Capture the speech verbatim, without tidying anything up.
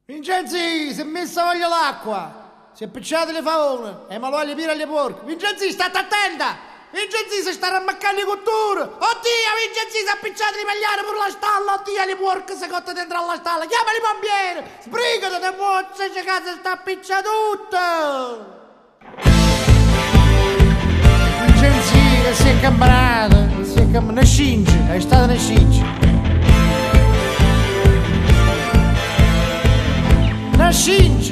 Vincenzi, si è messa voglia l'acqua, si è picciato le favone e ma lo voglio dire alle porche. Vincenzi, state attenta! Vincenzi, si sta rammaccando le cotture! Oddio, Vincenzi, si è picciato le magliare per la stalla! Oddio, le porche si cotta dentro alla stalla! Chiama i pompieri! Sbrigate, te pozze, c'è casa sta piccia tutto! Vincenzi, che si è campanato, che si è campanato, una scinge, è stata una scinge. Una scinge!